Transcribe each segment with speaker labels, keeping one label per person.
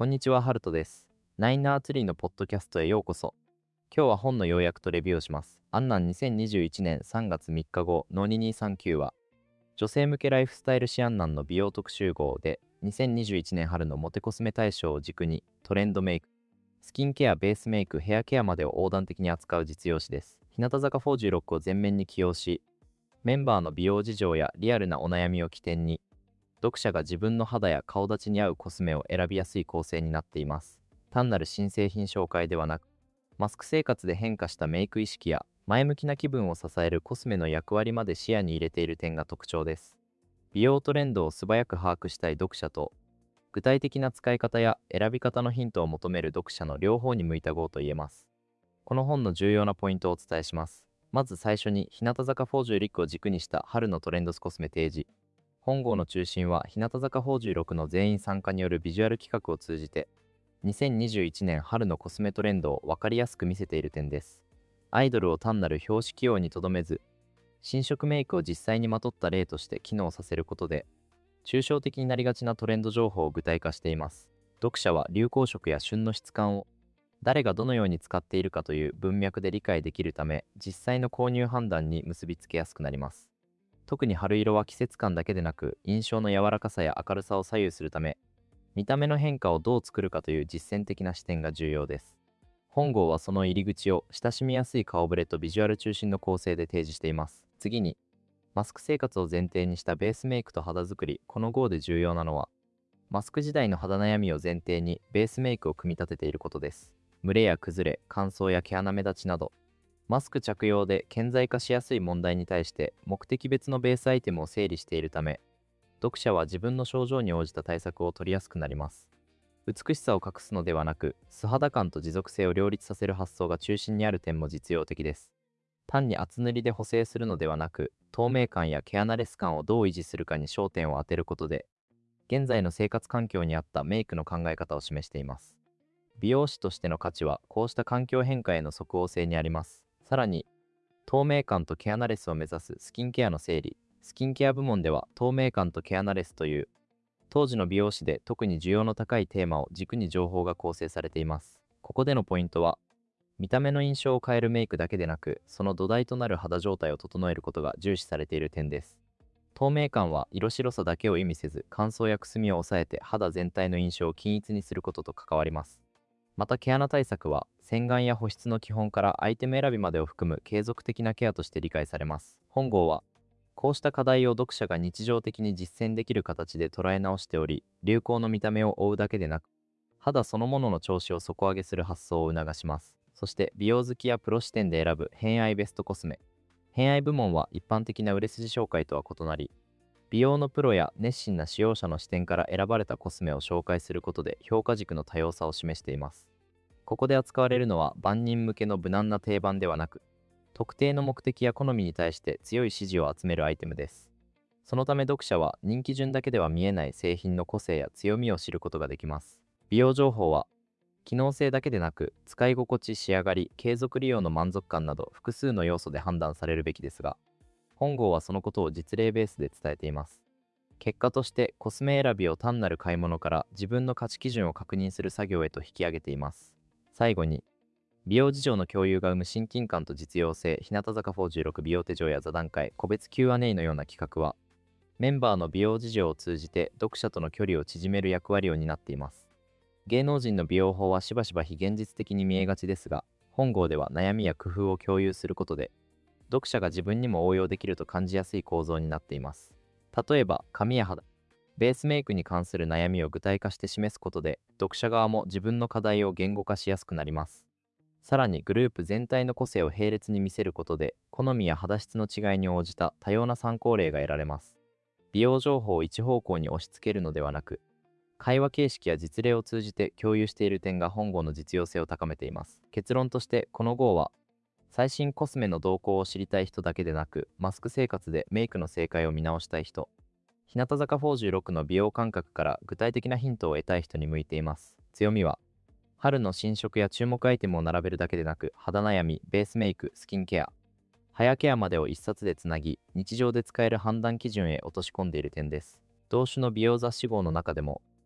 Speaker 1: こんにちは、ハルトです。ナインナーツリーのポッドキャストへようこそ。今日は本の要約とレビューをします。アンナン2021年3月3日後の2239は、女性向けライフスタイル誌アンナンの美容特集号で、2021年春のモテコスメ大賞を軸に、トレンドメイク、スキンケア、ベースメイク、ヘアケアまでを横断的に扱う実用誌です。日向坂46を前面に起用し、メンバーの美容事情やリアルなお悩みを起点に、読者が自分の肌や顔立ちに合うコスメを選びやすい構成になっています。単なる新製品紹介ではなく、マスク生活で変化したメイク意識や前向きな気分を支えるコスメの役割まで視野に入れている点が特徴です。美容トレンドを素早く把握したい読者と、具体的な使い方や選び方のヒントを求める読者の両方に向いた号と言えます。この本の重要なポイントをお伝えします。まず最初に、日向坂46を軸にした春のトレンドスコスメ提示。本号の中心は日向坂46の全員参加によるビジュアル企画を通じて、2021年春のコスメトレンドを分かりやすく見せている点です。アイドルを単なる表紙起用にとどめず、新色メイクを実際にまとった例として機能させることで、抽象的になりがちなトレンド情報を具体化しています。読者は流行色や旬の質感を誰がどのように使っているかという文脈で理解できるため、実際の購入判断に結びつけやすくなります。特に春色は季節感だけでなく、印象の柔らかさや明るさを左右するため、見た目の変化をどう作るかという実践的な視点が重要です。本号はその入り口を親しみやすい顔ぶれとビジュアル中心の構成で提示しています。次に、マスク生活を前提にしたベースメイクと肌作り。この号で重要なのは、マスク時代の肌悩みを前提にベースメイクを組み立てていることです。蒸れや崩れ、乾燥や毛穴目立ちなど、マスク着用で顕在化しやすい問題に対して目的別のベースアイテムを整理しているため、読者は自分の症状に応じた対策を取りやすくなります。美しさを隠すのではなく、素肌感と持続性を両立させる発想が中心にある点も実用的です。単に厚塗りで補正するのではなく、透明感や毛穴レス感をどう維持するかに焦点を当てることで、現在の生活環境に合ったメイクの考え方を示しています。美容師としての価値は、こうした環境変化への即応性にあります。さらに、透明感と毛穴レスを目指すスキンケアの整理。スキンケア部門では、透明感と毛穴レスという、当時の美容師で特に需要の高いテーマを軸に情報が構成されています。ここでのポイントは、見た目の印象を変えるメイクだけでなく、その土台となる肌状態を整えることが重視されている点です。透明感は色白さだけを意味せず、乾燥やくすみを抑えて肌全体の印象を均一にすることと関わります。また毛穴対策は、洗顔や保湿の基本からアイテム選びまでを含む継続的なケアとして理解されます。本号は、こうした課題を読者が日常的に実践できる形で捉え直しており、流行の見た目を追うだけでなく、肌そのものの調子を底上げする発想を促します。そして、美容好きやプロ視点で選ぶ偏愛ベストコスメ。偏愛部門は一般的な売れ筋紹介とは異なり、美容のプロや熱心な使用者の視点から選ばれたコスメを紹介することで評価軸の多様さを示しています。ここで扱われるのは万人向けの無難な定番ではなく、特定の目的や好みに対して強い支持を集めるアイテムです。そのため読者は人気順だけでは見えない製品の個性や強みを知ることができます。美容情報は機能性だけでなく、使い心地、仕上がり、継続利用の満足感など複数の要素で判断されるべきですが、本号はそのことを実例ベースで伝えています。結果としてコスメ選びを単なる買い物から自分の価値基準を確認する作業へと引き上げています。最後に、美容事情の共有が生む親近感と実用性。日向坂46美容手帳や座談会、個別 Q&A のような企画は、メンバーの美容事情を通じて読者との距離を縮める役割を担っています。芸能人の美容法はしばしば非現実的に見えがちですが、本号では悩みや工夫を共有することで、読者が自分にも応用できると感じやすい構造になっています。例えば、髪や肌、ベースメイクに関する悩みを具体化して示すことで、読者側も自分の課題を言語化しやすくなります。さらにグループ全体の個性を並列に見せることで、好みや肌質の違いに応じた多様な参考例が得られます。美容情報を一方向に押し付けるのではなく、会話形式や実例を通じて共有している点が本号の実用性を高めています。結論として、この号は、最新コスメの動向を知りたい人だけでなく、マスク生活でメイクの正解を見直したい人、日向坂46の美容感覚から具体的なヒントを得たい人に向いています。強みは、春の新色や注目アイテムを並べるだけでなく、肌悩み、ベースメイク、スキンケア、ハヤケアまでを一冊でつなぎ、日常で使える判断基準へ落とし込んでいる点です。同種の美容雑誌号の中でも、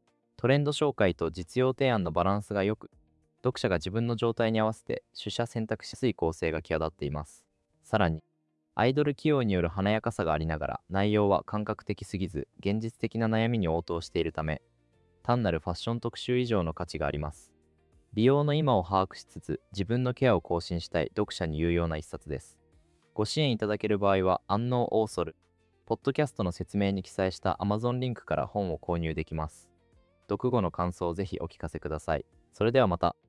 Speaker 1: トレンド紹介と実用提案のバランスが良く、読者が自分の状態に合わせて取捨選択しやすい構成が際立っています。さらに、アイドル起用による華やかさがありながら、内容は感覚的すぎず、現実的な悩みに応答しているため、単なるファッション特集以上の価値があります。美容の今を把握しつつ、自分のケアを更新したい読者に有用な一冊です。ご支援いただける場合は、安納オーソル、ポッドキャストの説明に記載した Amazon リンクから本を購入できます。読後の感想をぜひお聞かせください。それではまた。